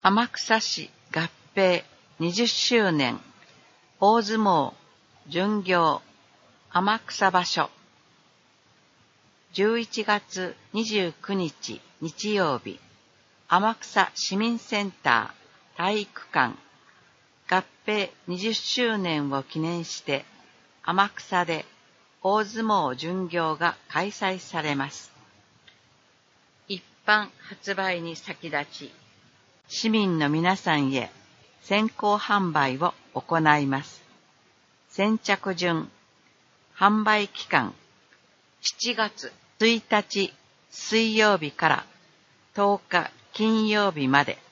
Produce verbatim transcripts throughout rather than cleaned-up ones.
天草市合併にじゅっしゅうねん大相撲巡業天草場所じゅういちがつにじゅうくにち日曜日天草市民センター体育館合併にじゅっしゅうねんを記念して天草で大相撲巡業が開催されます。一般発売に先立ち市民の皆さんへ先行販売を行います。先着順販売期間しちがつついたち水曜日からとおか金曜日まで。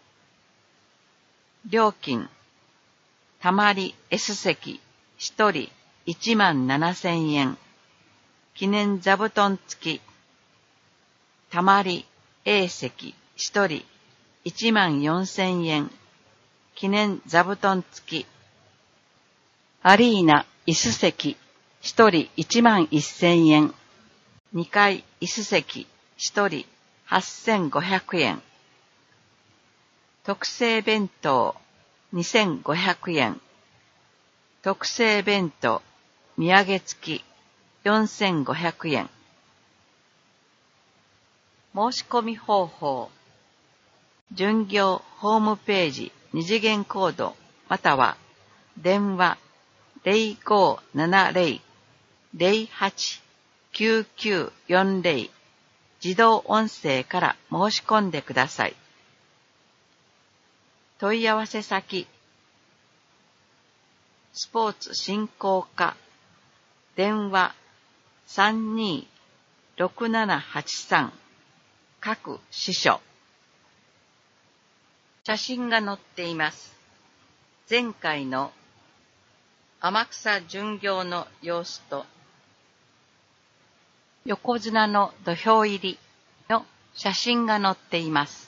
料金たまり S 席ひとりいちまんななせんえん記念座布団付きたまり A 席ひとりいちまんよんせんえん記念座布団付きアリーナ椅子席ひとりいちまんせんえんにかい椅子席ひとりはっせんごひゃくえん特製弁当にせんごひゃくえん特製弁当土産付きよんせんごひゃくえん申し込み方法巡業ホームページ二次元コードまたは電話 ゼロごーななゼロ ゼロはち きゅうきゅうよんゼロ 自動音声から申し込んでください。問い合わせ先スポーツ振興課電話 さんにーろくななはちさん 各支所写真が載っています。前回の天草巡業の様子と横綱の土俵入りの写真が載っています。